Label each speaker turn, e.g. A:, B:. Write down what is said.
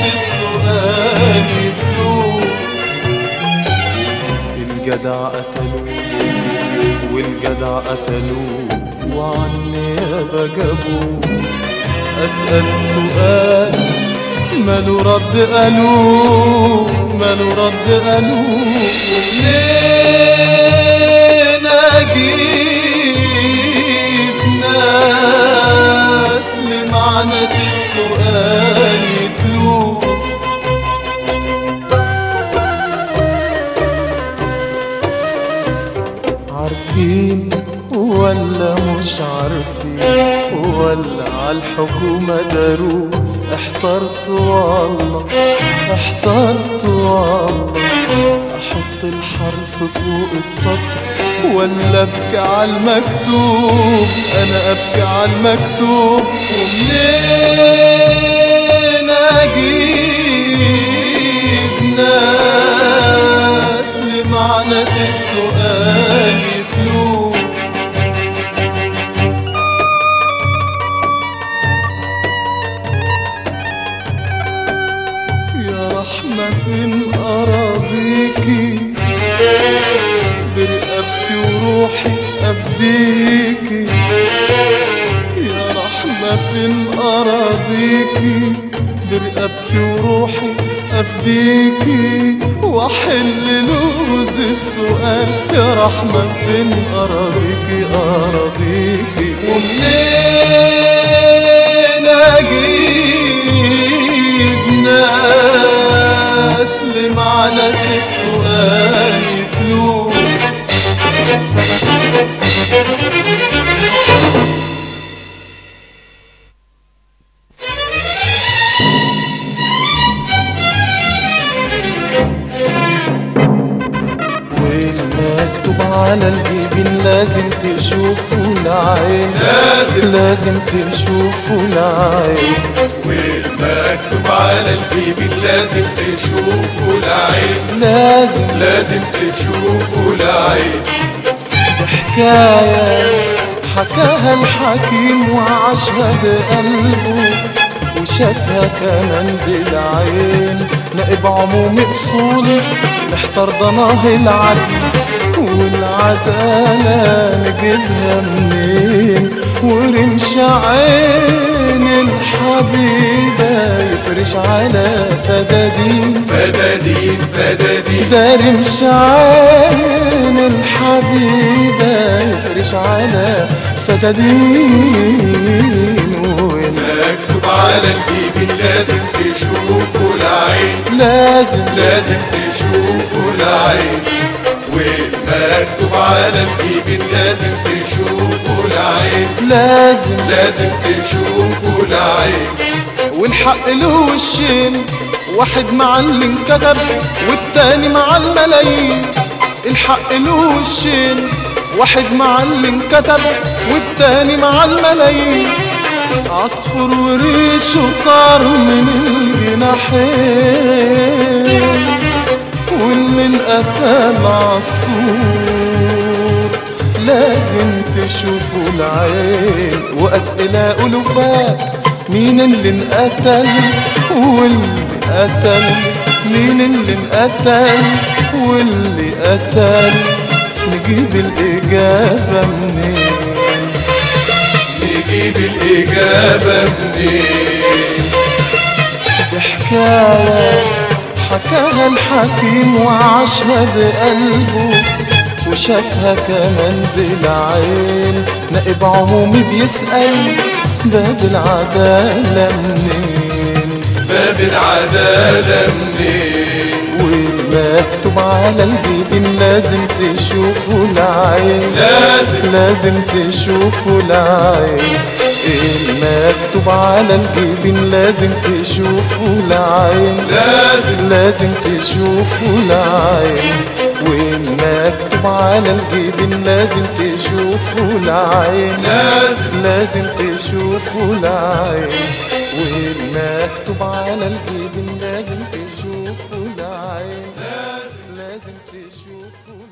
A: السؤال يتلوه. الجدع قتلوه والجدع قتلوه وعالنيابة جابوه. أسأل سؤال ماله رد قالوه، ماله رد قالوه. ومنين أجيب ناس لمعنى السؤال يتلوه. عارفين ولا مش عارفين ولا عالحكومة داروه؟ احترت والله احترت والله. احط الحرف فوق السطر ولا ابكي عالمكتوب؟ انا ابكي عالمكتوب. ومنين اجيب ناس لمعنى السؤال يتلوه. رحمة فين أراضيكي برقبتي وروحي أفديكي؟ يا رحمة فين أراضيكي برقبتي وروحي أفديكي وأحل لغز السؤال. يا رحمة فين أراضيكي أراضيكي؟ ومنين أجيب ناس لمعنى السؤال يتلوه. والمكتوب على الجبين لازم تشوفه العين، لازم تشوفه العين.
B: والمكتوب على الجبين لازم تشوفه العين، لازم تشوفه العين.
A: حكاية حكاها الحكيم وعاشها بقلبه وشافها كمان بالعين. نائب عمومي اصولي محتار ضناه العدل والعدالة نجيبها منين؟ ورمش عين الحبيبة يفرش على فدادين
B: فدادين فدادين.
A: ده رمش عين الحبيبة يفرش على فدادين.
B: مكتوب على الجبين لازم تشوفه العين، لازم تشوفه العين. والمكتوب على الجبين لازم تشوفه العين، لازم تشوفه العين.
A: والحق له وشين، واحد مع اللي انكتب والتاني مع الملايين. الحق له وشين، واحد مع اللي انكتب والتاني مع الملايين. عصفور وريشه طار من الجناحين واللي انقتل عالسور لازم تشوفوا العين. وأسئلة ألوفات مين اللي انقتل واللي قتل؟ مين اللي انقتل واللي قتل؟ نجيب الإجابة منين؟
B: نجيب الإجابة منين؟
A: دي حكاية حكاها الحكيم وعاشها بقلبه وشافها كمان بالعين. نائب عمومي بيسأل باب العدالة منين؟
B: باب العدالة منين؟
A: والمكتوب على الجبين لازم تشوفوا العين، لازم تشوفوا العين. المكتوب على الجبين لازم تشوفوا العين، لازم تشوفوا العين. والمكتوب على الجبين لازم تشوفوا العين، لازم تشوفوا العين. والمكتوب على الجبين لازم تشوفوا العين، لازم تشوفوا